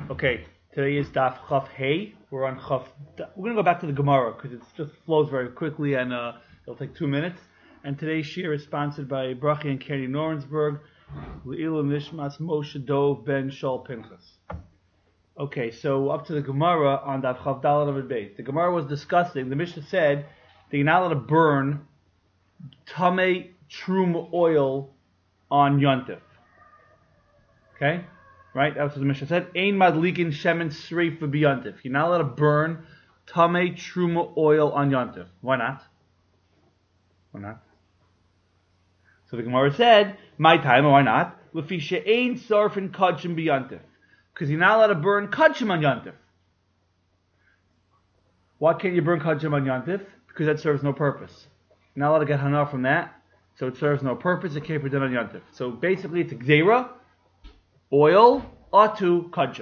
Okay, today is Daf Chaf Hey. We're on Chaf. We're going to go back to the Gemara because it just flows very quickly and it'll take 2 minutes. And today's shir is sponsored by Brachi and Candy Norensberg, Le'ilu Nishmas Moshe Dov Ben Shol Pinchas. Okay, so up to the Gemara on Daf Chaf Daled Amud Beis. The Gemara was discussing. The Mishnah said that you're not allowed to burn Tamei Trum oil on Yontif. Okay? Right? That's what the Mishnah said. Ein madlikin shemen sreif v'biyantif. You're not allowed to burn tamei truma oil on yontif. Why not? Why not? So the Gemara said, my time, why not? Lefi she'ein sarfin kachim biyantif. Because you're not allowed to burn kachim on yontif. Why can't you burn kachim on yontif? Because that serves no purpose. You're not allowed to get hana from that, so it serves no purpose. It can't be done on yontif. So basically, it's a gzeira. Oil, atu, kachim.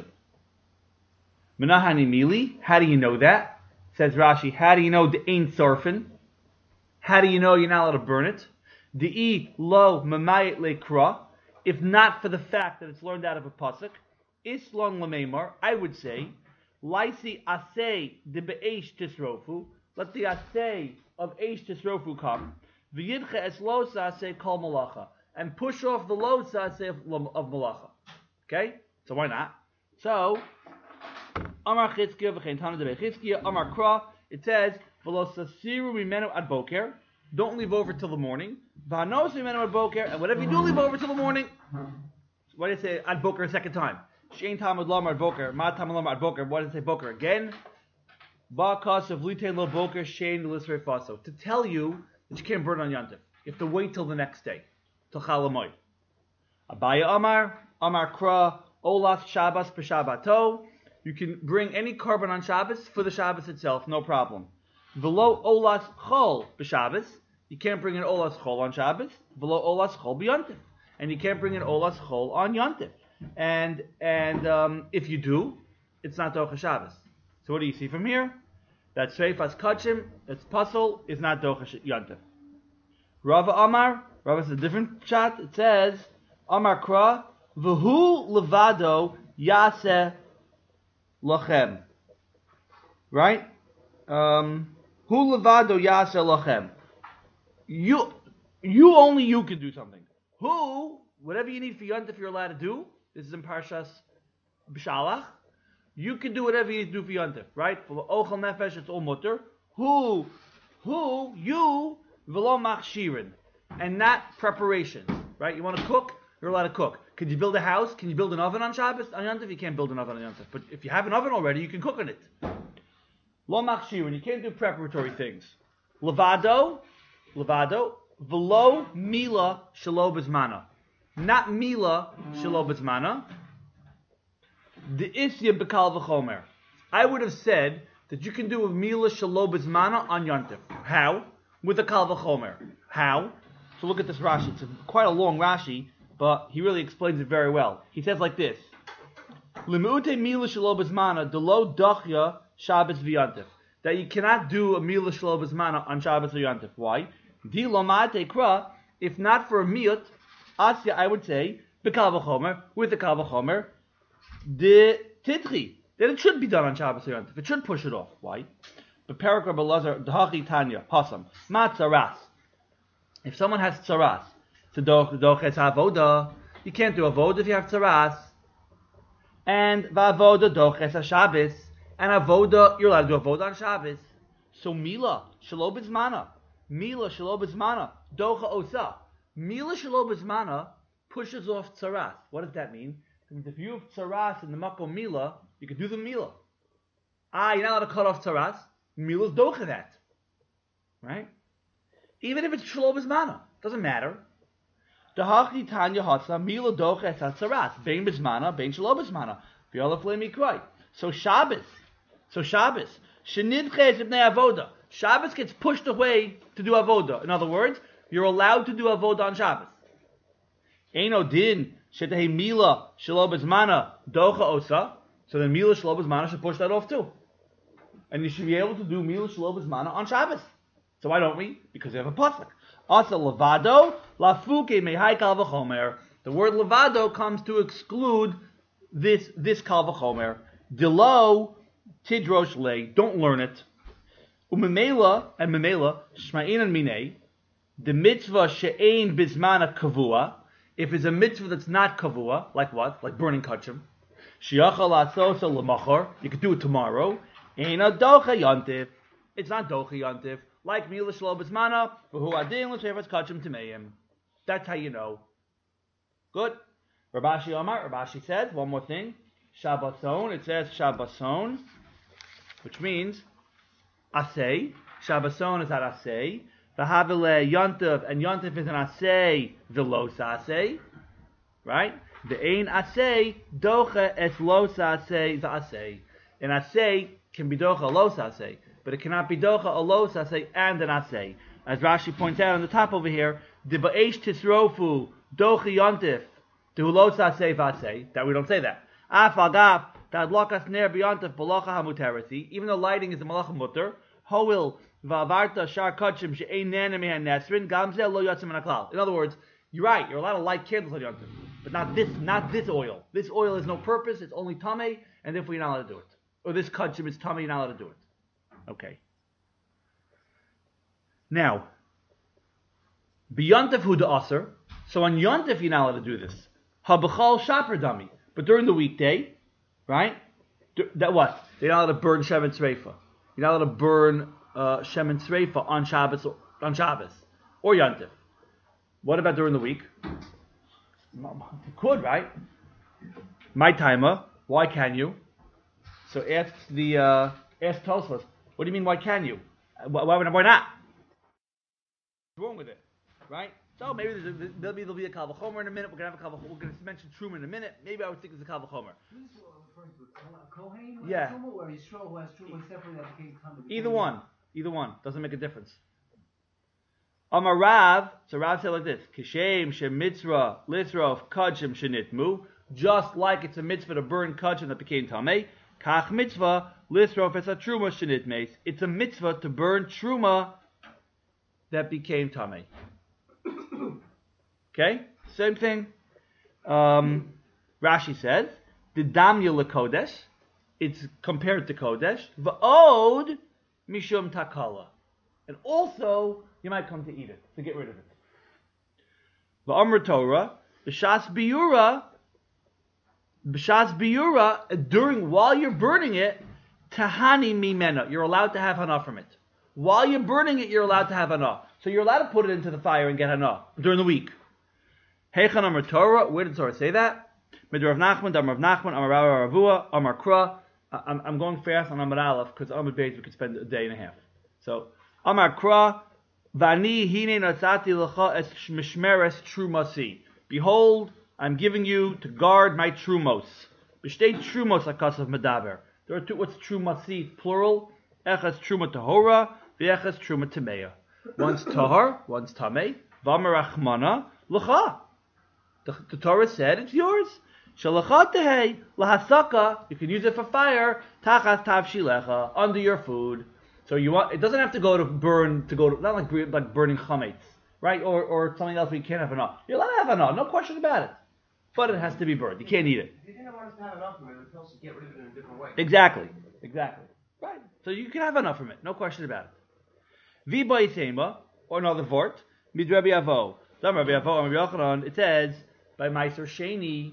Menahani mili, how do you know that? Says Rashi, how do you know the ain't sarfin? How do you know you're not allowed to burn it? De'i lo mamayit lekra, if not for the fact that it's learned out of a pasuk, islon lameimar, I would say, laisi asay de be'esh tisrofu, let the asay of eish tisrofu come, v'yidcha es losa asay kol malacha, and push off the losa asay of malacha. Okay? So why not? So, Amar Chitzkiya v'chein Tana de Chitzkiya, Amar Kra, it says, V'lo sasiru mimenu ad boker, don't leave over till the morning, V'hanos mimenu ad boker, and whatever you do, leave over till the morning. Why did it say ad boker a second time? Shein tamad lamar ad boker, ma tamad lamar ad boker, why did it say boker again? Ba'kas of litein lo boker, shein l'isrei faso, to tell you that you can't burn on Yantif. You have to wait till the next day, till Chalamoy. Abaya Amar Kra, Olas Shabbos b'Shabbato. You can bring any carbon on Shabbos for the Shabbos itself, no problem. V'lo Olas Chol b'Shabbos. You can't bring an Olas Chol on Shabbos. V'lo Olas Chol b'Yontif. And you can't bring an Olas Chol on Yontif. And if you do, it's not Docha Shabbos. So what do you see from here? That Seifas Kachim, that's Puzzle, is not Docha Yontif. Rava Amar, Rava is a different shot. It says, Amar Kra, V'hu levado yaseh lachem. Right? Hu levado yaseh lachem. You only you can do something. Who, whatever you need for Yontif you're allowed to do. This is in Parshas B'Shalach. You can do whatever you need to do for Yontif. Right? For Ochel Nefesh, it's all mutter. You, v'lo machshirin. And not preparations. Right? You want to cook? You're allowed to cook. Could you build a house? Can you build an oven on Shabbos? On Yontif, you can't build an oven on Yontif. But if you have an oven already, you can cook on it. Lo machshirin, you can't do preparatory things. Levado, v'lo mila shelo b'zmana. Not mila shelo b'zmana. The isya b'kal v'chomer. I would have said that you can do a mila shelo b'zmana on Yontif. How? With a kal v'chomer. How? So look at this Rashi. It's quite a long Rashi, but he really explains it very well. He says like this: Limu'ute mila shelo b'zmana delo dachya Shabbos v'Yontif. That you cannot do a mila shelo b'zmana on Shabbos or Yontif. Why? Di lomate kra. If not for a miyut, asya I would say b'kal v'chomer, with the kal v'chomer, de titri, that it should be done on Shabbos or Yontif. It should push it off. Why? But Perak Rabbi Lazar Dahachi Tanya Pasam Ma Tzaras. If someone has tzaras, doches avoda, you can't do avoda if you have tzaras. And va'avoda doches haShabbos, and avoda, you're allowed to do avoda on Shabbos. So mila shelo b'zmana, docha osa. Mila shelo b'zmana pushes off tzaras. What does that mean? It means if you have tzaras in the makom mila, you can do the mila. You're not allowed to cut off tzaras. Mila's docha that, right? Even if it's shelo b'zmana, doesn't matter. Dahachi tanya hatsa mila docha es hatzaras bein b'zmana bein shelo b'zmana v'yolaf le'mikrai. So Shabbos shenidches ibnei avoda. Shabbos gets pushed away to do avoda. In other words, you're allowed to do avoda on Shabbos. Eino din shetei mila shelo b'zmana docha osa. So then mila shelo b'zmana should push that off too, and you should be able to do mila shelo b'zmana on Shabbos. So why don't we? Because we have a pasuk. Asa levado lafuke mehai kal v'chomer. The word levado comes to exclude this kal v'chomer. Delo tidrosh le. Don't learn it. Umemela and memela shma'in and minei. The mitzvah she'ein bismana kavua. If it's a mitzvah that's not kavua, like what? Like burning kachim. Shiachal asosa lemachor. You could do it tomorrow. Eina docha yontif. It's not docha yontif. Like mila shlo bismana. V'hu adin l'shevas kachim tameim. That's how you know. Good. Rabashi Omar. Rabashi says one more thing. Shabbason. It says Shabbason, which means asay. Shabbason is at asay. V'havile yontif, and yontif is an asay. V'los asay. Right? The ein asay docha es los asay v'asay. An asay can be docha los asay, but it cannot be docha a los asay and an asay. As Rashi points out on the top over here, the ba'esh tisrofu docha yontif to los asay v'asay. That we don't say that. Af agav tadlokas ner b'yontif b'locha hamuterasi. Even though lighting is a malacha mutter, hoil v'avarta shar kachim she'ein nana mehan nesrin gamzel lo yotzim min haklal. In other words, you're right. You're allowed to light candles on yontif. But not this oil. This oil has no purpose. It's only tamei, and therefore you're not allowed to do it. Or this kachim is tamei, you're not allowed to do it. Okay. Now, b'yontif hu da'aser. So on yontif you're not allowed to do this. Habachal shaper dami. But during the weekday, right? That what? You're not allowed to burn shemen tzreifa. You're not allowed to burn shemen tzreifa on Shabbos or yontif. What about during the week? You could, right? My timer. Why can you? So ask Tosfos. What do you mean? Why can you? Why not? What's wrong with it, right? So maybe there'll be a kal v'chomer in a minute. We're gonna have a kal v'chomer. We're gonna mention truma in a minute. Maybe I would think it's a kal v'chomer. This is referring to a kohen, yeah. Truma, or Yisrael who has truma separately that became common. Either one doesn't make a difference. Amar Rav, so Rav said like this: Kishem shemitzra lisrov kachim shenitmu. Just like it's a mitzvah to burn kachim that became tamei, kach mitzvah lisrov es a truma shenitmeis. It's a mitzvah to burn truma that became tamei. Okay, same thing. Rashi says the damya lekodesh. It's compared to kodesh. Va'od mishum takala, and also you might come to eat it, to get rid of it. Va'amr Torah, b'shas biura, while you're burning it, tahani mimena, you're allowed to have hana from it. While you're burning it, you're allowed to have hana. So you're allowed to put it into the fire and get hana during the week. Heichan Amar Torah, where did Torah say that? Midr Rav Nachman, Dam Rav Nachman, Amar Rav Ravua, Amar Kra. I'm going fast on Amar Aleph, because Amar Beis we could spend a day and a half. So, Amar Kra, Vani hine natzati lecha es mishmeres trumasi. Behold, I'm giving you to guard my trumos. B'shtei trumos akasav medaber. There are two. What's trumasi plural? Echas truma tahora, v'echas truma tameya. One's tahar, one's tamei. V'amar achmana lecha. The Torah said it's yours. Shalacha tehei lahasaka. You can use it for fire. Tachas tavshilecha, under your food. So you want, it doesn't have to go to burn, not like burning chametz, right? Or something else where you can't have enough. You're allowed to have enough, no question about it. But it has to be burned. You can't eat it. If you didn't want us to have enough of it, it tells us to get rid of it in a different way. Exactly. Right. So you can have enough from it, no question about it. Viba Yisema, or another vort, Mid Rabbi Avo. Rabbi Avo, Rabbi Yochanan, it says, by Meiser Sheni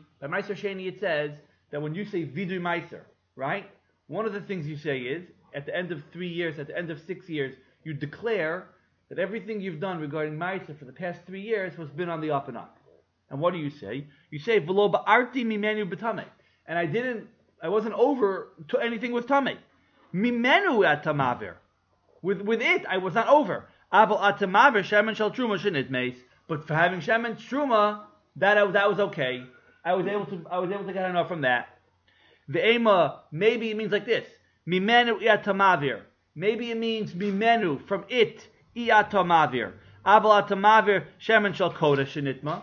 it says that when you say Vidui Meiser, right? One of the things you say is, at the end of 3 years, at the end of 6 years, you declare that everything you've done regarding Meiser for the past 3 years has been on the up and up. And what do you say? You say, V'lo ba'arti mimenu b'tameh. And I wasn't over to anything with tameh. Mimenu at tamaver. With it, I was not over. Abel at tamaver, shemen shal truma shenit meis. But for having shemen truma, that was okay. I was able to get enough from that. The ema, maybe it means like this. Mimenu iatamavir. Maybe it means mimenu, from it, iatamavir. Abel atamavir, shemen shal kodesh shenitma.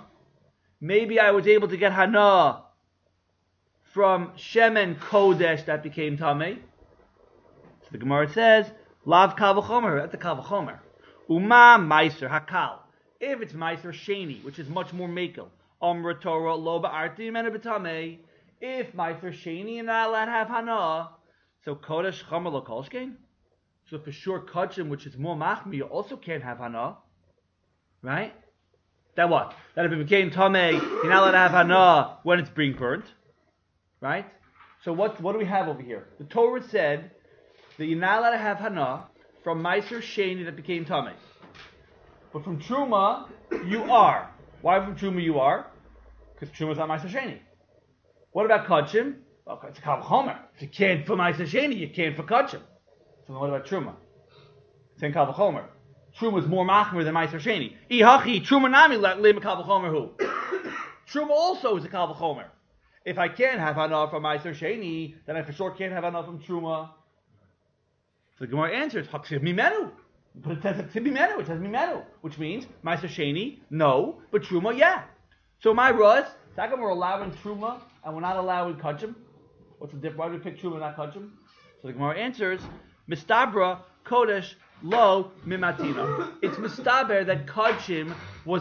Maybe I was able to get hana from shemen kodesh that became tamei. So the Gemara says, lav kal v'chomer, that's a kal v'chomer. Uma meiser hakal. If it's meiser sheni, which is much more mekel, Amra Torah lo ba'arti mena b'tamei. If Meiser Sheni and not allowed to have Hana, so Kodesh Chomer Lo Kolshkein. So for sure, Kachim, which is more Machmi, you also can't have Hana. Right? That what? That if it became Tameh, you're not allowed to have Hana when it's being burnt. Right? So what do we have over here? The Torah said that you're not allowed to have Hana from Meiser Sheni that became Tameh. But from Truma, you are. Why from Truma you are? Because Truma is not Meiser Sheni. What about Kachim? Well, it's a Kal Chomer. If you can't for Meiser Sheni, you can't for Kachim. So then what about Truma? Same Kal Chomer. Truma is more Machmer than Meiser Sheni. Ihachi, Truma Nami Lema Kal Chomer who? Truma also is a Kal Chomer. If I can't have Hana from Meiser Sheni, then I for sure can't have Hana from Truma. So the Gemara answers, Haksiv Mimenu. But it says Haksiv Mimenu, it says Mimenu, which means Meiser Sheni, no, but Truma, yeah. So my Ruz, how come we're allowing Truma and we're not allowing Kachim? What's the difference? Why do we pick Truma and not Kachim? So the Gemara answers, Mistabra Kodesh Lo Mimatina. It's Mistaber that Kachim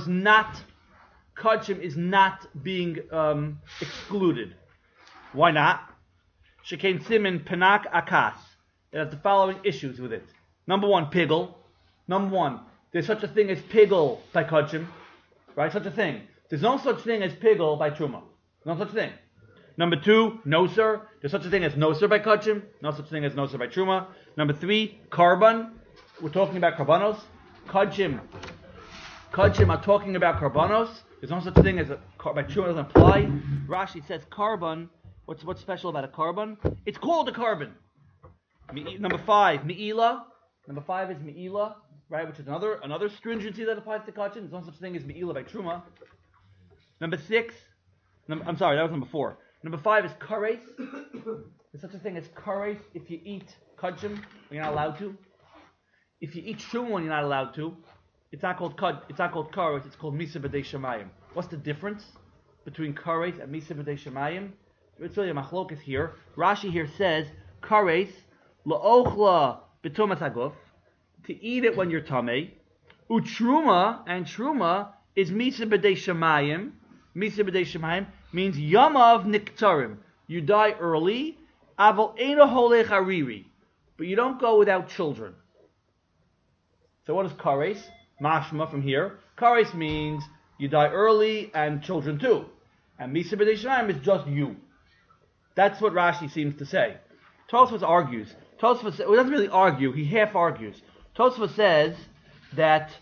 is not being excluded. Why not? Shekain Simin Panak Akas. It has the following issues with it. Number one, Pigel. Number one, there's such a thing as Pigel by Kachim. Right? Such a thing. There's no such thing as Pigel by Truma. No such thing. Number two, Noser. There's such a thing as Noser by Kachim. No such thing as Noser by Truma. Number three, Karban. We're talking about Karbanos. Kachim are talking about Karbanos. There's no such thing as by Truma doesn't apply. Rashi says Karban. What's special about a Karban? It's called a Karban. Number five, Me'ila. Number five is Me'ila, right? Which is another stringency that applies to Kachim. There's no such thing as Me'ila by Truma. Number six, I'm sorry, that was number four. Number five is Kares. There's such a thing as Kares if you eat Kachim when you're not allowed to. If you eat Truma when you're not allowed to, it's not called Kares, it's called Misa B'dei Shemayim. What's the difference between Kares and Misa B'dei Shemayim? It's really a machlokas here. Rashi here says, Kares, La'ochla B'tomas Haguf, to eat it when you're tamei. Utruma, and Truma is Misa B'dei Shemayim. Misa B'dei Shemayim means Yamav Niktarim. You die early, Aval Eino Holech Hariri. But you don't go without children. So what is Kares? Mashma from here. Kares means you die early and children too. And Misa B'dei Shemayim is just you. That's what Rashi seems to say. Tosfos argues. Tosfos doesn't really argue, he half argues. Tosfos says that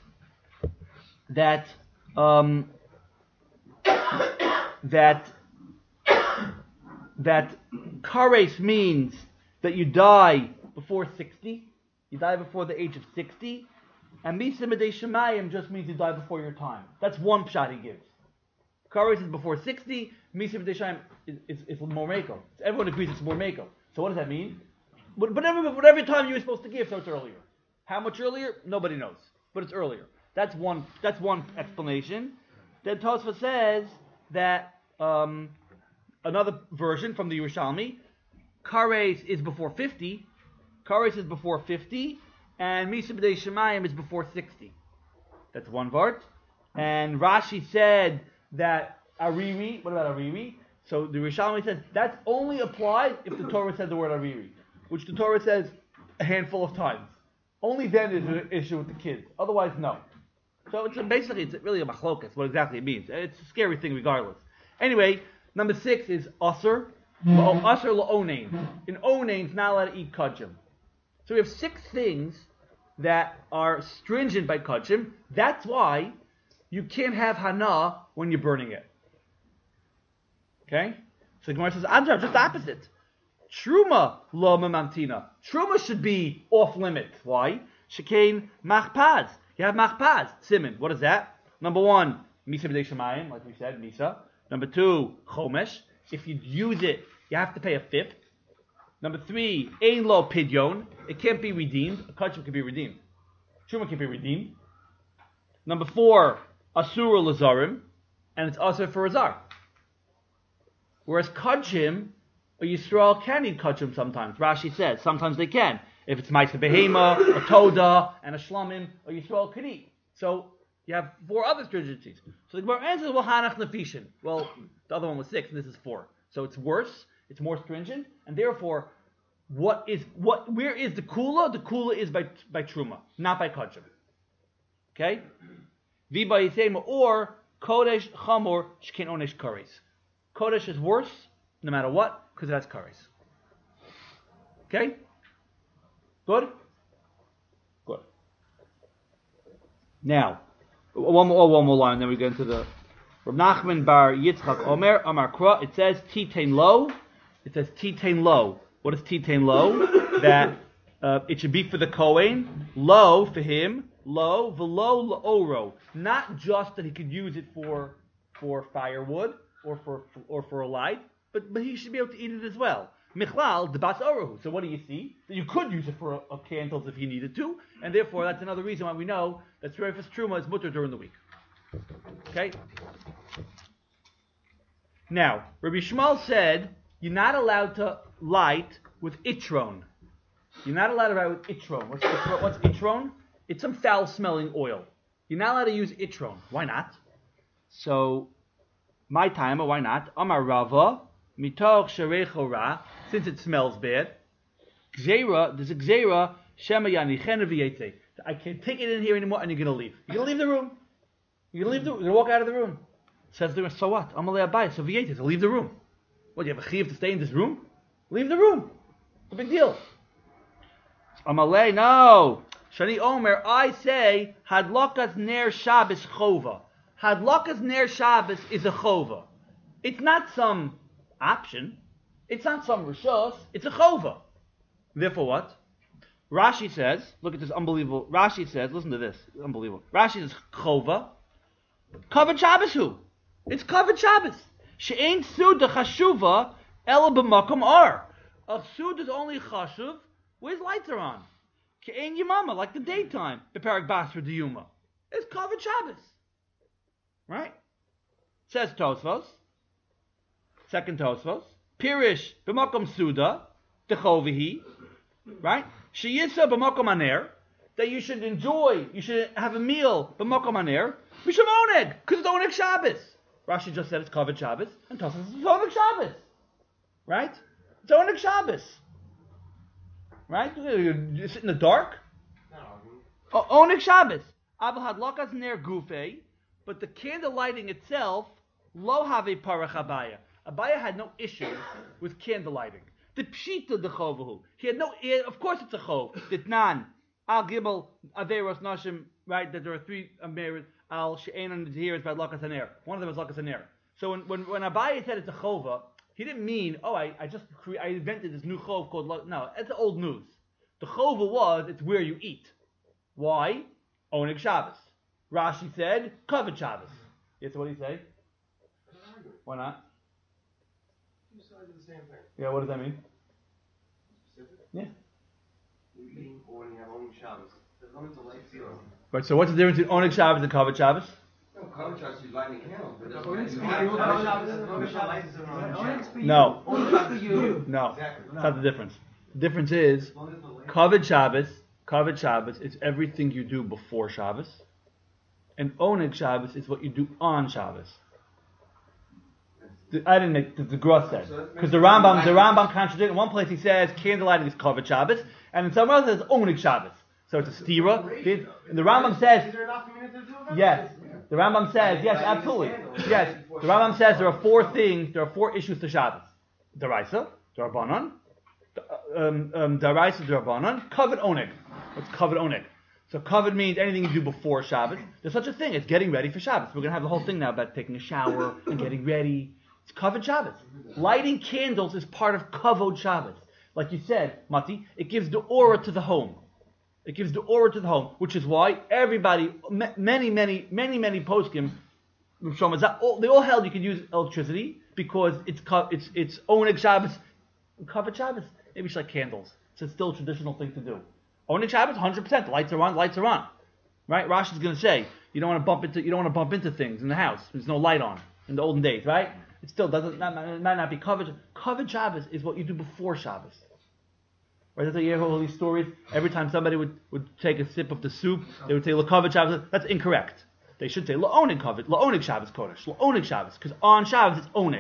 Kares means that you die before 60. You die before the age of 60. And Misa B'dei Shemayim just means you die before your time. That's one pshat he gives. Kares is before 60. Misa B'dei Shemayim is more meko. Everyone agrees it's more meko. So what does that mean? But every time you were supposed to give, so it's earlier. How much earlier? Nobody knows. But it's earlier. That's one explanation. Then Tosfos says that another version from the Yerushalmi, Kares is before 50. Kares is before 50. And Misa B'dei Shemayim is before 60. That's one vart. And Rashi said that Ariri, what about Ariri? So the Rishalmi says that's only applied if the Torah says the word Ariri, which the Torah says a handful of times. Only then is an issue with the kids. Otherwise, no. So it's really a machlokas, what exactly it means. It's a scary thing regardless. Anyway, number 6 is Asr. Asr la'onain. In onain, it's not allowed to eat kachim. So we have 6 things that are stringent by kachim. That's why you can't have hana when you're burning it. Okay? So the Gemara says, Andra, just the opposite. Truma lo mamtina. Truma should be off limits. Why? Shekain machpaz. You have machpaz. Simon. What is that? Number 1, Misa B'dei Shemayim, like we said, Misa. Number 2, Chomesh. If you use it, you have to pay a 5th. Number 3, Ein lo pidyon. It can't be redeemed. A kachim can be redeemed. Truma can be redeemed. Number 4, Asura Lazarim. And it's also for Azar. Whereas kachim, a Yisrael can eat kachim sometimes. Rashi says sometimes they can. If it's Ma'aseh Behema, a Toda, and a Shlamim, a Yisrael could eat. So you have 4 other stringencies. So the Gemara answers, well, Hanach Nefishin. Well, the other one was 6, and this is 4. So it's worse, it's more stringent, and therefore, where is the kula? The kula is by truma, not by kachim. Okay? Viba yisema or kodesh chamor shken onesh kares. Kodesh is worse, no matter what, because it has kares. Okay? Good? Good. Now, one more line, then we get into the Rav Nachman bar Yitzchak Omer Amar Kra. It says Titain Lo. It says Titain Lo. What is Titain Lo? That it should be for the Kohen. Lo for him. Lo v'lo la'oro. Not just that he could use it for firewood or for a light, but he should be able to eat it as well. Michlal debats orahu. So what do you see? That you could use it for candles if you needed to, and therefore that's another reason why we know that Tzreifas Truma is mutter during the week. Okay. Now, Rabbi Shmuel said you're not allowed to light with itron. You're not allowed to light with itron. What's itron? It's some foul-smelling oil. You're not allowed to use itron. Why not? So, my timer, why not? Amar Rava, mitoch sherecho ra, since it smells bad. Gzeira, there's a gzeira, shema yanichen v'yetze. I can't take it in here anymore, and you're going to leave. You're going to leave the room. You're going to walk out of the room. Says the so what? Amalei abai, so v'yetze, so leave the room. What, you have a chiv to stay in this room? Leave the room. It's a big deal. Amalei, no. Shani Omer, I say, Hadlakas Ner Shabbos Chova. Hadlakas Ner Shabbos is a Chova. It's not some option. It's not some Rishos. It's a Chova. Therefore what? Rashi says, look at this unbelievable. Rashi says, listen to this. Unbelievable. Rashi says, Chova. Kavod Shabbos who? It's Kavod Shabbos. She'ain Suda Chashuva Ela B'makom Ar. A Suda is only Chashuv where his lights are on. Ke'en Yamama, like the daytime. Beparak Basra Diyuma. It's Kavod Shabbos. Right? Says Tosfos. Second Tosfos. Pirish B'makom Suda. Dechovihi. Right? Sheyisa B'makom Aner. That you should enjoy, you should have a meal B'makom Aner. Mishum Oneg. Because it's Oneg Shabbos. Rashi just said it's Kavod Shabbos. And Tosfos says it's Oneg Shabbos. Right? It's Oneg Shabbos. Right? You sit in the dark? Oneg Shabbos. Aval hadlakas ner gufe, but the candle lighting itself, lo have parach Abaya. Abaya had no issue with candle lighting. The pshita de chovahu. He had no. Of course, it's a chov. Ditnan al gibel averos nashim. Right? That there are three ameres al she'ein and here is by lakas haner. One of them is lakas haner. So when Abaya said it's a chova, he didn't mean, I invented this new chov called, no, it's old news. The chova was, it's where you eat. Why? Oneg Shabbos. Rashi said, Kavod Shabbos. Yes, what do you say? Why not? Two sides of the same thing. Yeah, what does that mean? Specific? Yeah. You're eating or when you have Oneg Shabbos. There's no light zero. Right, so what's the difference between Oneg Shabbos and Kavod Shabbos? No, Kavod Shabbos is lighting candles, but No. No. Exactly. That's not the difference. The difference is, Kavod Shabbos is everything you do before Shabbos, and Oneg Shabbos is what you do on Shabbos. I didn't make the Gra said, because the Rambam contradicts. In one place he says candle lighting is Kavod Shabbos, and in some other it says Oneg Shabbos. So it's a stira. And the Rambam says, Is there enough community to do that? yes. The Rambam says, yes, absolutely. Yes. The Rambam says there are four issues to Shabbos. Daraisa, Darabanan, Daraisa, Darabanan, Kavod Oneg. What's Kavod Oneg? So Kavod means anything you do before Shabbos. There's such a thing. It's getting ready for Shabbos. We're going to have the whole thing now about taking a shower and getting ready. It's Kavod Shabbos. Lighting candles is part of Kavod Shabbos. Like you said, Mati, it gives the aura to the home. It gives the aura to the home, which is why everybody, many poskim, they all held you could use electricity because it's Oneg Shabbos, Kavod Shabbos. Maybe it's like candles. It's still a traditional thing to do. Oneg Shabbos, 100%. Lights are on. Right? Rashi's going to say you don't want to bump into things in the house. There's no light on in the olden days, right? It still doesn't. It might not be Kavod. Kavod Shabbos is what you do before Shabbos. Right? That's why you hear all these stories. Every time somebody would take a sip of the soup, they would say L'Kavod Shabbos. That's incorrect. They should say L'Oneg Kavod, L'Oneg Shabbos Kodesh, L'Oneg Shabbos, because on Shabbos it's Oneg.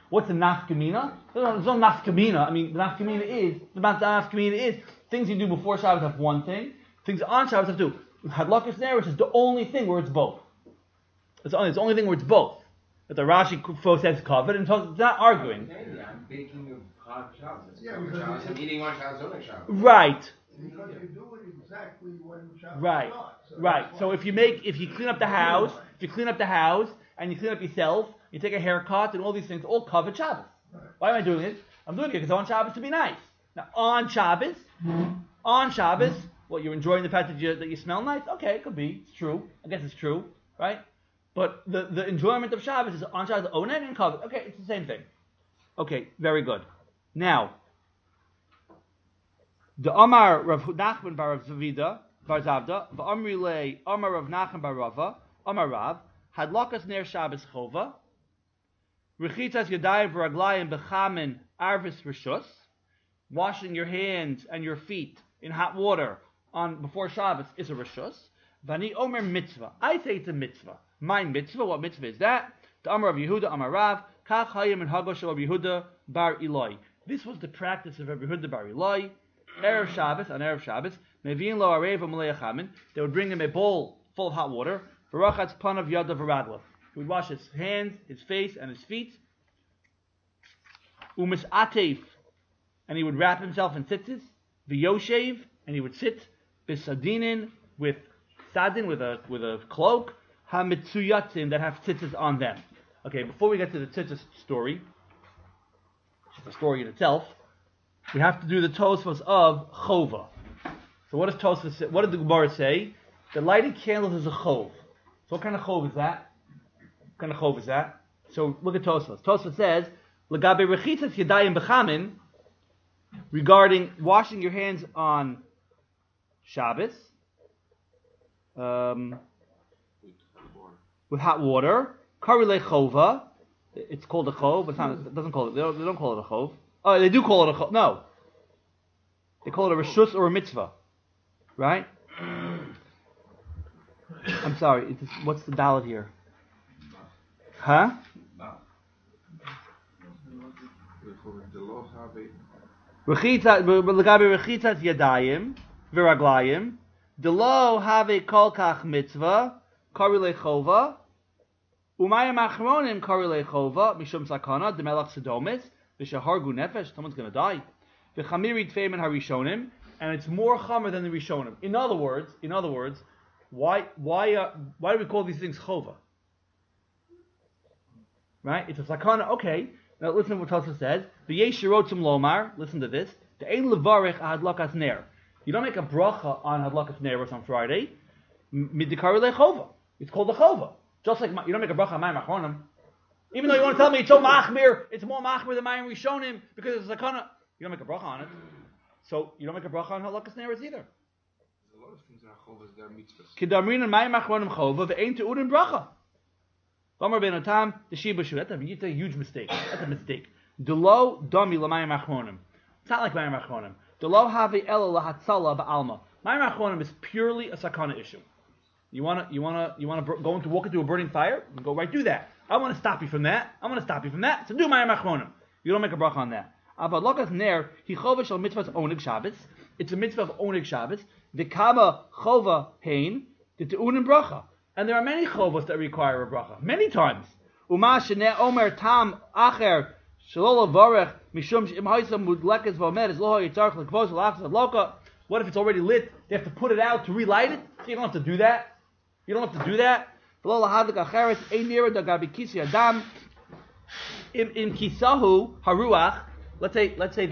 What's the nafkamina? There's no nafkamina. I mean, the nafkamina is things you do before Shabbos have one thing, things on Shabbos have two. Hadlakas ner, which is the only thing where it's both. It's the only thing where it's both. That the Rashi says covered, and it's not arguing. I'm baking a hot Shabbos. Yeah, because I'm eating on Shabbos, on Shabbos. Right. Because you do it exactly when Shabbos Right. starts. Right. So if you clean up the house, and you clean up yourself, you take a haircut and all these things, all covered Shabbos. Right. Why am I doing it? I'm doing it because I want Shabbos to be nice. Now on Shabbos, well, you're enjoying the fact that you smell nice. Okay, it could be. It's true. I guess it's true, right? But the enjoyment of Shabbos is on Shabbos, own it and covered. Okay, it's the same thing. Okay, very good. Now, the Amar Rav Nachman bar Rav Zavida bar Zavda, the Amri Le Amar Rav Nachman bar Rava, Amar Rav, Hadlakas ner Shabbos chova, Rechitzas Yadayim v'Raglayim b'Chamin Arvis Rishus, washing your hands and your feet in hot water before Shabbos is a Rishus. Vani Omer mitzvah. I say it's a mitzvah. My mitzvah. What mitzvah is that? The Amar of Yehuda Amar Rav, Kach Hayim and Hagosh of Yehuda bar Eloi. This was the practice of Rabbi Yehuda bar Eloi. Erev Shabbos, on Erev Shabbos, Mevi'in lo arev u'malei chamin. They would bring him a bowl full of hot water. V'rachatz panav yadav v'raglav. He would wash his hands, his face, and his feet. Umis atef, and he would wrap himself in tzitzis. V'yoshev, and he would sit bisadinin with sadin, with a cloak. Hamitzuyatzim, that have tzitzis on them. Okay, before we get to the tzitzis story, which is a story in itself, we have to do the Tosfos of Chova. So what does Tosfos say? What did the Gemara say? The lighting candles is a Chov. So what kind of Chov is that? What kind of Chov is that? So look at Tosfos. Tosfos says, L'gabe rechitzas yadayim b'chamin, regarding washing your hands on Shabbos, with hot water, Karile Chova, it's called a Chov, but it doesn't call it, they don't call it a Chov. Oh, they do call it a Chov. No. They call it a Rishus or a Mitzvah. Right? I'm sorry, what's the ballad here? Huh? Rechitzat yadayim v'raglayim delo have kolkach mitzvah karile chova umayim achronim karile chova mishum sakana demelach sedomis v'shahargu nefesh, someone's going to die, v'chamiri tfeimen harishonim, and it's more chamer than the rishonim. In other words, why do we call these things chova? Right? It's a sakana. Okay. Now listen to what Tosfos says. V'yesh shirotzim lomar. Listen to this. The ein levarich hadlakas ner. You don't make a bracha on hadlakas ner on Friday. Midikari lechova. It's called a chova. Just like you don't make a bracha on mayim achronim. Even though you want to tell me it's so machmir, it's more machmir than mayim rishonim because it's a sakana. You don't make a bracha on it. So you don't make a bracha on hadlakas ner either. There's a lot of things in our chovas that are mitzvahs. Kidamrin and mayim achronim chova ve'ein te'udin bracha. Gomer ben Atam, the Shiba Shu. That's a huge mistake. That's a mistake. Delo dami l'mayim achronim. It's not like mayim achronim. Delo havi ela lahatzala ba'alma. Mayim achronim is purely a sakana issue. You wanna walk into a burning fire? You go right do that. I want to stop you from that. So do mayim achronim. You don't make a bracha on that. But lokas ner he chova shel mitzvahs onig Shabbos. It's a mitzvah of onig Shabbos. The kama chova hein the teunin bracha. And there are many chovos that require a bracha. Many times. Uma sheneh omer tam acher shalol avarech mishum im haisam mudlekes v'omer es lo yitzarch lekvos l'achas adloka. What if it's already lit? They have to put it out to relight it? So you don't have to do that. V'lo lahadlik acheres ein nira dagabi kisi adam in kisahu haruach. Let's say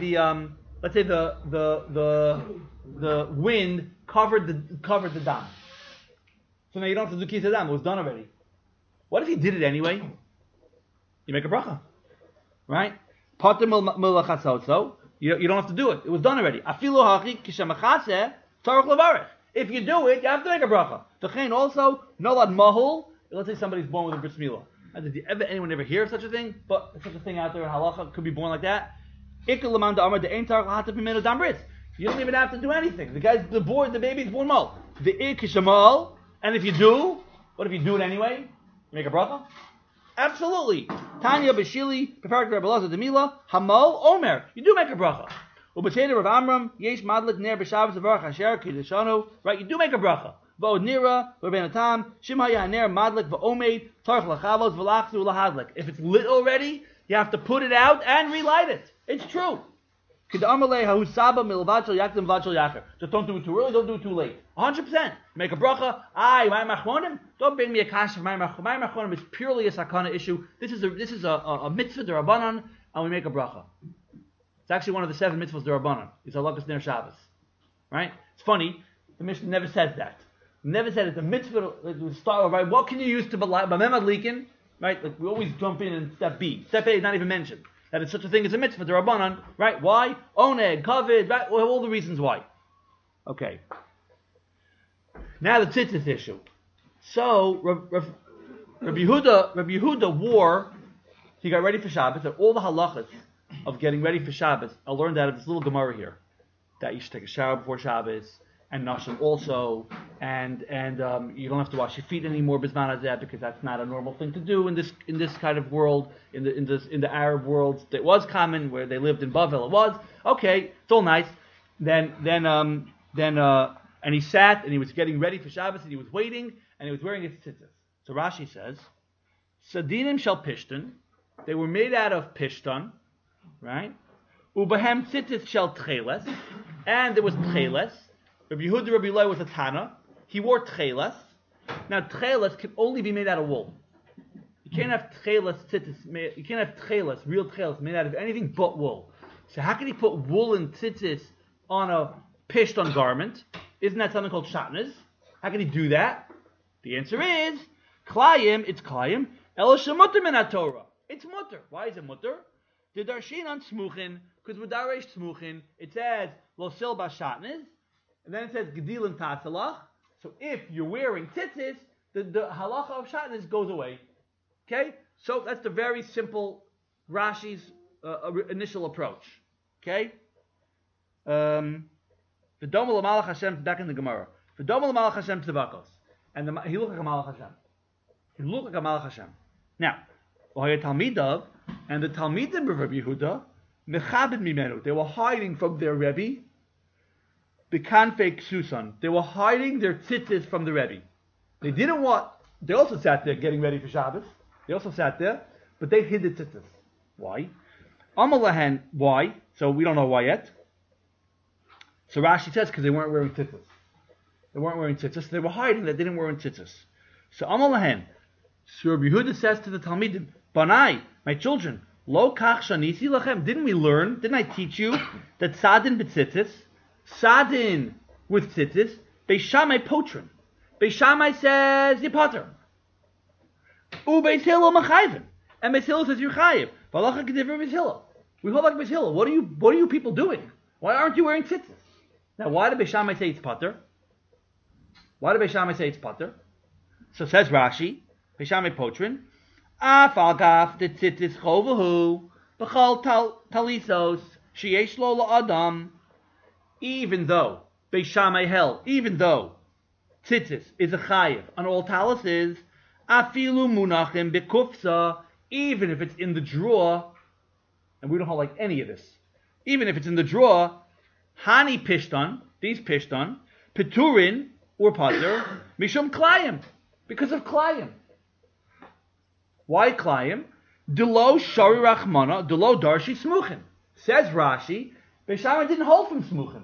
the wind covered the dam. So now you don't have to do Kis Adam, it was done already. What if he did it anyway? You make a bracha. Right? Pater milachasotso, you don't have to do it. It was done already. Afilu hachi kishamachase tarach levarech. If you do it, you have to make a bracha. V'chein also, nolad mahul, let's say somebody's born with a bris milah. Did anyone ever hear of such a thing? But such a thing out there, halacha, could be born like that. Ikul l'man da'amar de'ein tarach lahataf mimenu dam bris. You don't even have to do anything. The baby's born mal. The kishamal. And if you do, what if you do it anyway? You make a bracha? Absolutely. Tanya Bashili, Prepared Rabbi Elazar Demila, Hamo Omer. You do make a bracha. Ubetena Rav Amram, Yesh Madlik Ner B'Shabbos Avarach Asher Kiddushanu. Right, you do make a bracha. V'od Nira, Rabbeinu Tam, Shimha Yaner Madlik V'Omeid, Tarch Lachavos V'Lachzu Lahadlik. If it's lit already, you have to put it out and relight it. It's true. Just don't do it too early, don't do it too late. 100%. Make a bracha. Don't bring me a kash of my machronim. It's purely a sakana issue. This is a mitzvah derabanan, and we make a bracha. It's actually one of the 7 mitzvahs derabanan. It's halakas ner Shabbos. Right? It's funny. The Mishnah never says that. Never said it's a mitzvah to start. Right? What can you use to b'memad likin? Right? Like we always jump in step B. Step A is not even mentioned. That it's such a thing as a mitzvah, derabanan, right? Why? Oneg, kavod, right? All the reasons why. Okay. Now the tzitzis issue. So, Rabbi Yehuda wore, he got ready for Shabbos, and all the halachas of getting ready for Shabbos I learned out of this little Gemara here. That you should take a shower before Shabbos, and nashim also, and you don't have to wash your feet anymore bisman hazeh, because that's not a normal thing to do in this kind of world, in the Arab world. It was common where they lived in Bavel. It was okay. It's all nice. Then and he sat and he was getting ready for Shabbos and he was waiting and he was wearing his tzitzis. So Rashi says, Sadinim shel pishtan. They were made out of pishtan, right? Ubahem tzitzis shel tcheles, and there was tcheles. Rabbi Yehuda Rabbi Eloi was a Tana. He wore tcheles. Now tcheles can only be made out of wool. You can't have tcheles tzitzis. You can't have tcheles, real tcheles, made out of anything but wool. So how can he put wool and tzitzis on a pishtan garment? Isn't that something called shatnez? How can he do that? The answer is klayim. It's klayim. El shemuter min Torah. It's mutter. Why is it mutter? The darshin on smuchin, because with daresh smuchin, it says lo sil bashatnez. And then it says Gedil and Tasalach. So if you're wearing tzitzis, the halacha of shatnez goes away. Okay? So that's the very simple Rashi's initial approach. Okay? V'domel l'malach Hashem, back in the Gemara. V'domel l'malach Hashem tzavakos. And he looked like a malach Hashem. He looked like a malach Hashem. Now, Talmidav, and the Talmidim of Rabbi Yehuda, mechabed mimenu. They were hiding from their Rebbe. Bekanfei ksusan. They were hiding their tzitzis from the Rebbe. They didn't want. They also sat there getting ready for Shabbos. They also sat there, but they hid the tzitzis. Why? Amalahan. Why? So we don't know why yet. So Rashi says because they weren't wearing tzitzis. They weren't wearing tzitzis. They were hiding that they didn't wear tzitzis. So Amalahan. So Rabbi Yehuda says to the Talmidim, Banai, my children, lo kach shanisi lachem. Didn't we learn? Didn't I teach you that sadin b'tzitzis? Sadin with tzitzis, Beis Shammai potrin. Beis Shammai says you potter. Beis Hillel machayvin, and Beis Hillel says you're chayiv. Valacha kedivra Beis Hillel. We hold like Beis Hillel. What are you people doing? Why aren't you wearing tzitzis? Now, why did Beis Shammai say it's potter? Why did Beis Shammai say it's potter? So says Rashi, Beis Shammai potrin. Afalgaf the tzitzis chovahu b'chol talisos sheyesh lo la'adam. Even though Beis Shammai held, even though tzitzis is a chayiv on all talises, afilu munachim bekufsa, even if it's in the drawer, and we don't hold like any of this, even if it's in the drawer, hani pishtan, these pishtan, peturin or pater, mishum klayim, because of klayim. Why klayim? Delo shari rachmana, delo darshi smuchin. Says Rashi, Beis Shammai didn't hold from smuchin.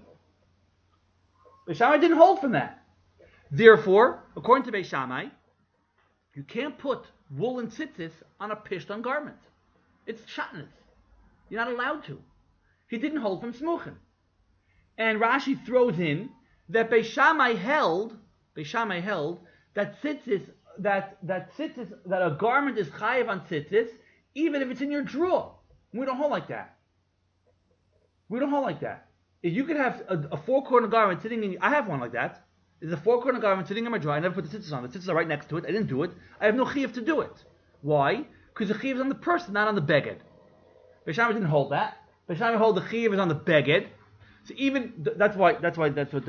Beis Shammai didn't hold from that. Therefore, according to Beis Shammai, you can't put wool and tzitzis on a pishtan garment. It's shatnez. You're not allowed to. He didn't hold from smuchin. And Rashi throws in that Beis Shammai held that tzitzis, that a garment is chayiv on tzitzis, even if it's in your drawer. We don't hold like that. We don't hold like that. If you could have a four-corner garment sitting in, I have one like that. It's a four-corner garment sitting in my drawer. I never put the tzitzis on. The tzitzis are right next to it. I didn't do it. I have no chiyuv to do it. Why? Because the chiyuv is on the person, not on the beged. Beis Shammai didn't hold that. Beis Shammai hold the chiyuv is on the beged. So even that's what the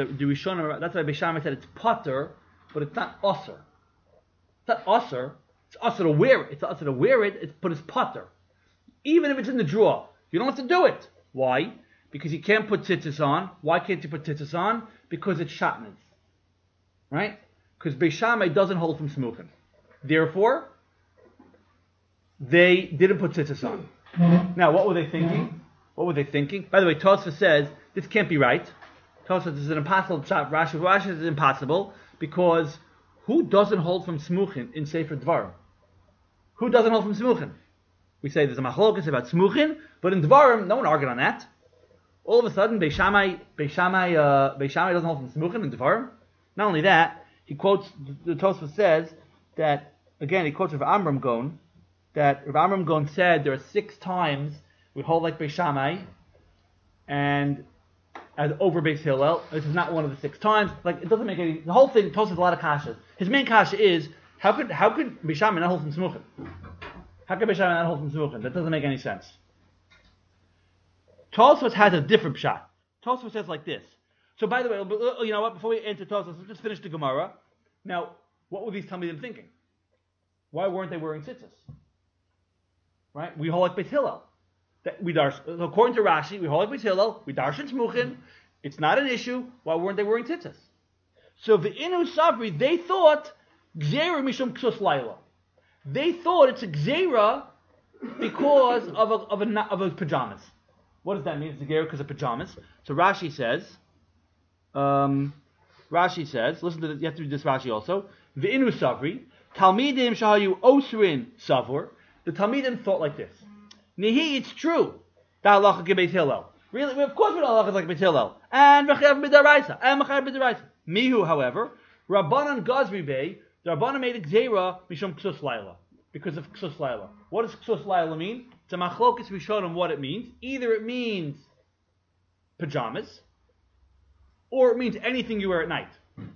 Rishonim. That's why Beis Shammai said it's potter, but it's not osir. It's not osir. It's also to wear it. It's also to wear it. It's put as putter. Even if it's in the drawer, you don't have to do it. Why? Because you can't put tzitzis on. Why can't you put tzitzis on? Because it's shatnez. Right? Because Beis Shammai doesn't hold from smuchin. Therefore, they didn't put tzitzis on. Now, what were they thinking? By the way, Tosfos says this can't be right. Tosfos is an impossible shot. Rashi is impossible because who doesn't hold from smuchin in Sefer Dvarim? Who doesn't hold from smuchin? We say there's a machlokas about smuchin, but in Dvarim, no one argued on that. All of a sudden, Beis Shammai doesn't hold from smuchin in Dvarim. Not only that, he quotes, the Tosfos says that, again, he quotes Rav Amram Gon, that Rav Amram Gon said there are 6 times we hold like Beis Shammai, and as over Beis Hillel. This is not one of the 6 times. Like, it doesn't make any, the whole thing, Tosfos has a lot of kashas. His main kasha is, how could Beis Shammai not hold from smuchin? How could Beis Shammai not hold from smuchin? That doesn't make any sense. Tosfos has a different shot. Tosfos says like this. So, by the way, you know what? Before we enter Tosfos, let's just finish the Gemara. Now, what were these Talmidim thinking? Why weren't they wearing tzitzis? Right? We hold like Beis Hillel. According to Rashi, we hold like Beis Hillel. We darshan smuchin. It's not an issue. Why weren't they wearing tzitzis? So the Inu Savri, they thought gzeira mishum ksus laila. They thought it's a gzeira because of his pajamas. What does that mean? It's a gzeira because of pajamas. So Rashi says, listen to this, you have to read this Rashi also. The Inu Savri, Talmidim shahayu osrin savur. The Talmidim thought like this. Nihi, it's true. Da halacha ke Beis Hillel. Really, of course we know halacha like Beis Hillel. And mechayev b'daraisa. And mechayev b'daraisa. Mihu, however, Rabbanan Gazri Bey, the Rabbanan made a gzeira mishum ksus laila. Because of ksus laila. What does ksus laila mean? It's a machlokas, we showed them what it means. Either it means pajamas, or it means anything you wear at night.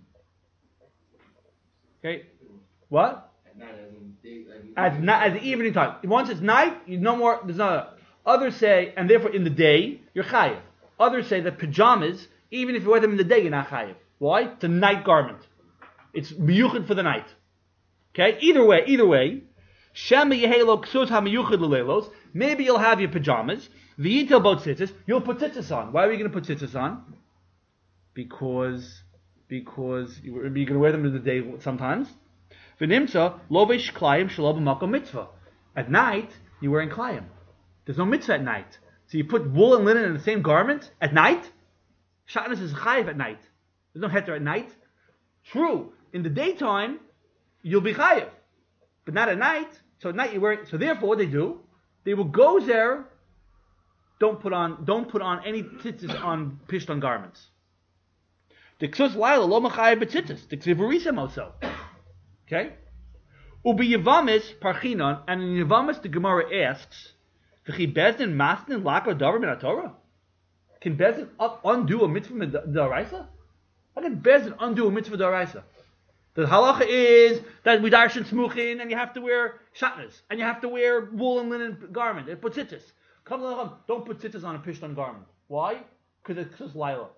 Okay? What? As the evening time. Once it's night, you no more. There's no. Others say, and therefore in the day you're chayiv. Others say that pajamas, even if you wear them in the day, you're not chayiv. Why? It's a night garment. It's miyuchid for the night. Okay. Either way. Shema yehelo ksus hamiyuchid lelelos. Maybe you'll have your pajamas. V'yitel bot tzitzis. You'll put tzitzis on. Why are we going to put tzitzis on? Because you're going to wear them in the day sometimes. V'nimtza lovish klayim shelo b'makom mitzvah. At night, you're wearing klayim. There's no mitzvah at night. So you put wool and linen in the same garment at night? Shatnez is chayiv at night. There's no heter at night. True. In the daytime, you'll be chayiv. But not at night. So at night you're wearing, so therefore what they do, they will go there, don't put on any tzitzis on pishton garments. The ksus laila lo machayev b'tzitzis. The ksivurisam also. Okay? Ubi Yavamis Parchinon, and in Yavamis the Gemara asks, V'chi Bezdin Masnin Lako Davar Min HaTorah? Can Bezdin undo a mitzvah d'oraisa? How can Bezdin undo a mitzvah d'oraisa? The halacha is that we darshan smuchin, and you have to wear shatnez, and you have to wear wool and linen garment, and put tzitzis. Don't put tzitzis on a pishton garment. Why? Because it's just lila.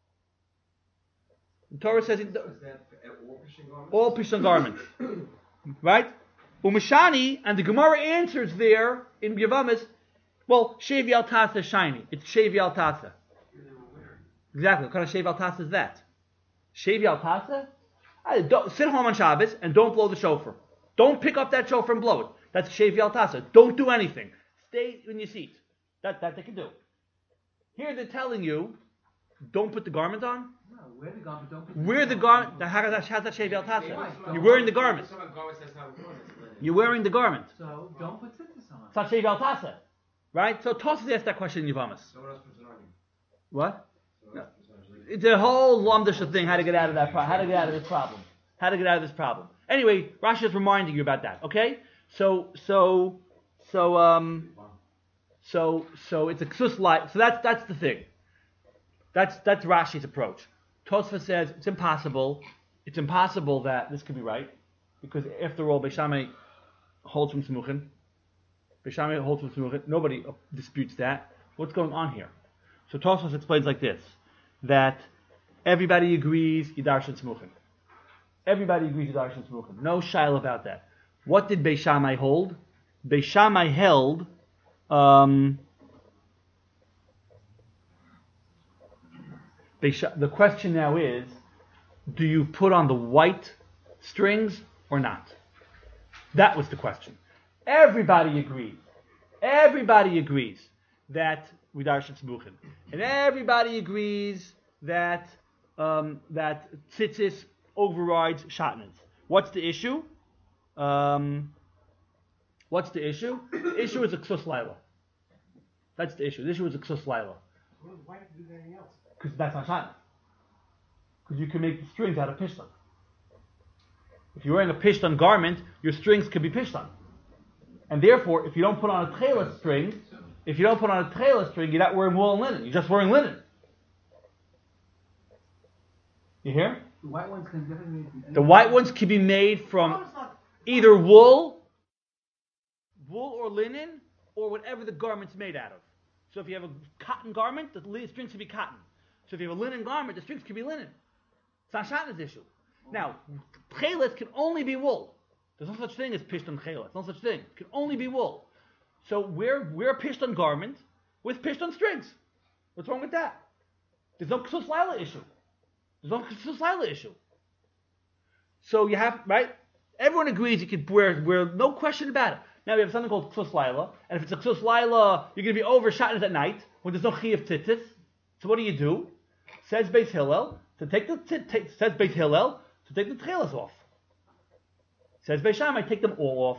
The Torah says all pishton garments. Right? Umashani, and the Gemara answers there in Yavamis, well, Shevi al Tasa is shiny. It's Shevi al Tasa. Exactly. What kind of Shevi al Tasa is that? Shevi al Tasa? Sit home on Shabbos and don't blow the shofar. Don't pick up that shofar and blow it. That's Shevi al Tasa. Don't do anything. Stay in your seat. That they can do. Here they're telling you, don't put the garment on. No, wear the garment, don't put Wear the garment. How's that Shevi al Tasa? You're wearing the garment. You're wearing the garment. So don't put tzitzis on. It's not Shevi al Tasa. Right? So Tosfos asked that question in Yavamis. What? No. It's a whole lumdisha thing how to get out of that how to get out of this problem. How to get out of this problem. Anyway, Rashi is reminding you about that. Okay? So it's a ksus light. So that's the thing. That's Rashi's approach. Tosfos says it's impossible. It's impossible that this could be right, because after all, Beis Shammai holds from Smuchin. Beis Shammai holds from Smuchin. Nobody disputes that. What's going on here? So Tosfos explains like this: that everybody agrees Yidarshan Smuchin. Everybody agrees Yidarshan Smuchin. No shaila about that. What did Beis Shammai hold? Beis Shammai held the question now is, do you put on the white strings or not? That was the question. Everybody agrees. Everybody agrees that we darshan tzmuchin, and everybody agrees that that tzitzis overrides shatnez. What's the issue? What's the issue? The issue is a ksus laila. That's the issue. The issue is a ksus laila. Why have to do anything else? Because that's not shatnez. Because you can make the strings out of pishtan. If you're wearing a pishtan garment, your strings could be pishtan. And therefore, if you don't put on a tchelas string, you're not wearing wool and linen. You're just wearing linen. You hear? The white ones can definitely be made. The white ones can be made from either wool or linen, or whatever the garment's made out of. So if you have a cotton garment, the strings can be cotton. So if you have a linen garment, the strings can be linen. It's not Shatnez issue. Now, tchelas can only be wool. There's no such thing as pishtan tchelas. No such thing. It can only be wool. So wear a pishtan garment with pishtan strings. What's wrong with that? There's no ksus laila issue. So you have, right? Everyone agrees you could wear, no question about it. Now we have something called ksus laila, and if it's a ksus laila, you're going to be over shatnez at night when there's no chiyuv tzitzis. So what do? Says Beis Hillel to take the tchelas off. Says Beis Shammai, take them all off.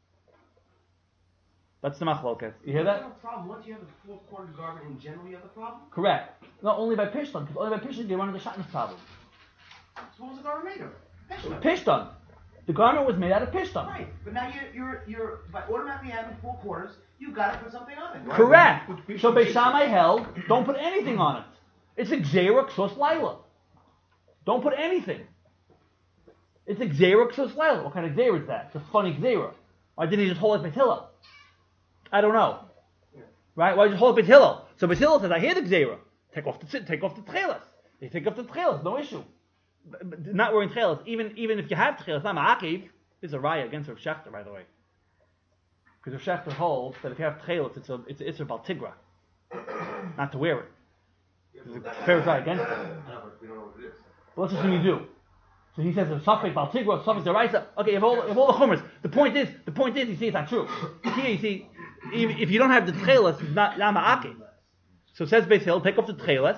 That's the machloket. You hear that? You have a problem. Once you have a four-cornered garment in general, you have a problem? Correct. Not only by pishtan, because only by pishtan you run into the shatnez problem. So what was the garment made of? Pishtan. The garment was made out of pishtan. Right, but now you're by automatically having four corners, you got to put something on it. Correct. So Beis Shammai held, don't put anything on it. It's a gzeira ksus laila. Don't put anything. It's a gzeira ksus laila. What kind of gzeira is that? It's a funny gzeira. Why didn't he just hold it Beis Hillel? I don't know. Yeah. Right? Why did you hold it Beis Hillel? So Beis Hillel says, I hear the gzeira. Take off the tchelas. They take off the tchelas, no issue. But not wearing tchelas, even if you have tchelas, not ma'akiv, is a raya against Rav Shechter, by the way. Because Rav Shechter holds that if you have tchelas, it's a baltigra, not to wear it. There's a fair raya against it. We don't know what it is. But let's assume you do. So he says, Safek baltigra, Safek deraisa. Okay, you have all the chumras. The point is, you see, it's not true. Here, you see, if you don't have the tchelas, it's not ma'akiv. So says Beis Hillel, take off the tchelas.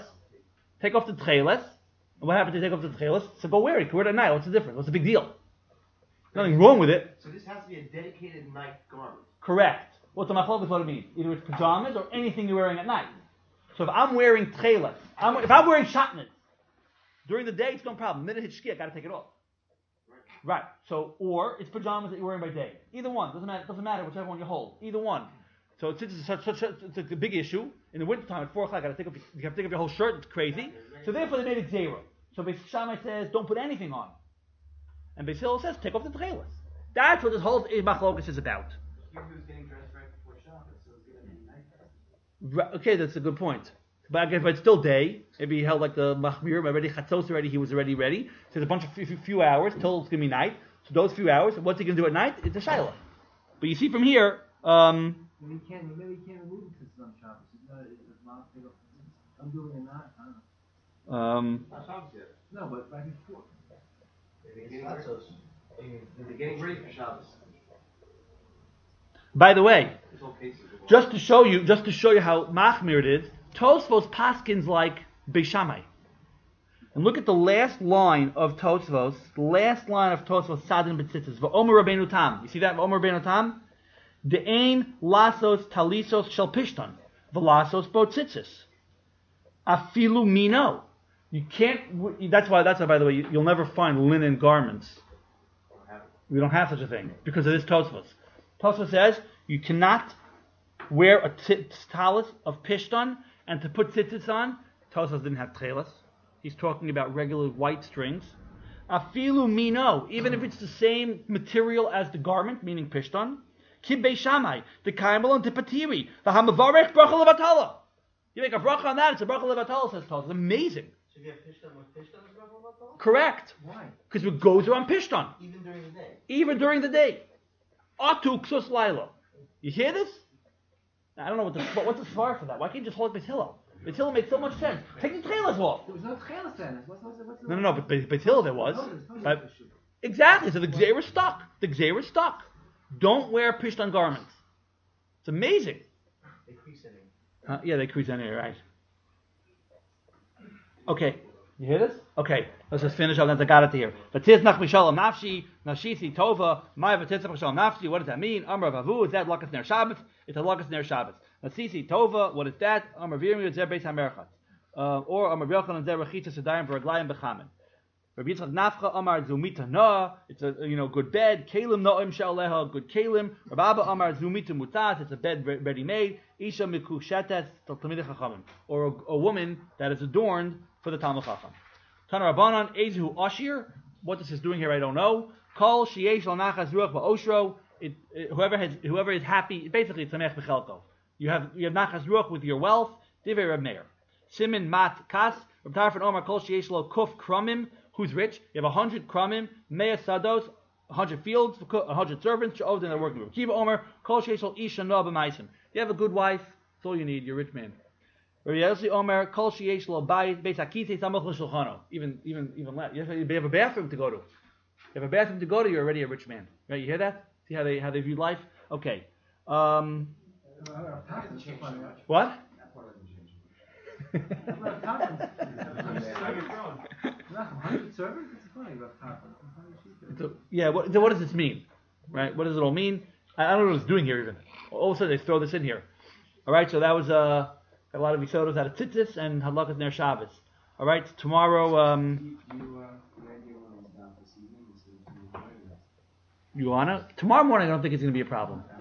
And what happened to take off the tchelas? So go wear it. You can wear it at night. What's the difference? What's the big deal? Nothing wrong with it. So this has to be a dedicated night garment. Correct. What's the machlok is what it means. Either it's pajamas or anything you're wearing at night. So if I'm wearing tchelas, if I'm wearing shatnez, during the day it's no problem. The minute it hits shkia, I got to take it off. Right. So, or it's pajamas that you're wearing by day. Either one. Doesn't matter whichever one you hold. Either one. So since it's it's a big issue, in the wintertime at 4 o'clock, you have to take off your whole shirt. It's crazy. So therefore they made it zero. So Beis Shammai says, don't put anything on. And Beis Hillel says, take off the tchelas. That's what this whole machlokas is about. He was getting dressed right before Shabbos, so it's going to be night. Right, okay, that's a good point. But if it's still day, maybe he held like the machmir, already chatzos already, he was already ready. So there's a bunch of few hours till it's going to be night. So those few hours, what's he going to do at night? It's a shayla. But you see from here, Maybe he can't remove it since it's on Shabbos. It's not big of I'm doing it not. I don't know. Not Shabbos yet. No, but right before. They're getting ready for Shabbos. by the way, This whole case is just to show you how machmir it is, Tosfos paskins like Beis Shammai. And look at the last line of Tosfos, Sadin B'tzitzis, V'omer Rabbeinu Tam. You see that, V'omer Rabbeinu Tam? De'ein lasos talisos shel pishtan, v'lasos bo tzitzis. Afilu mino. You can't, that's why, by the way, you'll never find linen garments. We don't have such a thing, because of this Tosfos. Tosfos says, you cannot wear a talis of pishtan, and to put tzitzis on, Tosfos didn't have tchelas. He's talking about regular white strings. Afilu mino, even if it's the same material as the garment, meaning pishtan. Ki Beis Shammai, the kaimel and tipatiri, the hamavarech bracha levatala. You make a bracha on that, it's a bracha levatala, says Tosfos. It's amazing. So you have pishtan with pishtan as well? Correct. Why? Because it goes around pishtan. Even during the day? Even during the day. Atu ksus laila. You hear this? I don't know what's the svar for that. Why can't you just hold Beis Hillel? Beis Hillel makes so much sense. Take the trailers off. There was no tchelas then. No, but Beis Hillel there was. But, exactly. So the Gzeira is stuck. The Gzeira is stuck. Don't wear Pishtan garments. It's amazing. They crease anyway. Yeah, they crease anyway, right? Okay. You hear this? Okay, let's just finish up. Then I got it here. V'tiznach mishalom nafshi, nashisi tova, maya v'tiznach mishalom nafshi. What does that mean? Amar vavu, is that lakas ner Shabbos? It's a lakas ner Shabbos. Nasisi tova, what is that? Amar virmi zer beis hamerchat. Or amar vilchan zer rechitza sedayim v'raglayim bechamen. Rabbi Yitzchak Nafcha Amar Zumita Na. It's a good bed. Kalim Noim Sha'aleha, good kalim. Rabbi Abba Amar Zumita Mutas. It's a bed ready made. Isha Mikushetes Talmidei Chachamim, or a woman that is adorned for the Talmud Chacham. Tana Rabbanan Ezu Ashir. What this is doing here, I don't know. Kol Sheyesh Al Nachas Ruach Ba'Oshro. Whoever is happy, basically it's Samech B'Chelko. You have Nachas Ruach with your wealth. Divrei Reb Meir. Simin Mat Kas. Reb Tarfon Omar Kol Sheyesh Lo Kuf Krumim. Who's rich? You have 100 krumim, 100 sados, 100 fields, 100 servants. You're they're working with. Kiva Omer, Kol Sheishal Isha No B'Maisim. You have a good wife. That's all you need. You're a rich man. Rabbi Yossi Omer, Kol Sheishal Bayit Beis Hakitei Samuch L'Shulchano. Even less. You have a bathroom to go to. You have a bathroom to go to. You're already a rich man. Right? You hear that? See how they view life? Okay. What? Yeah, what does this mean? Right? What does it all mean? I don't know what it's doing here even. All of a sudden they throw this in here. Alright, so that was a lot of Yisodos out of Tzitzis and Halakas Ner Shabbos. Alright, tomorrow you wanna? Tomorrow morning I don't think it's going to be a problem.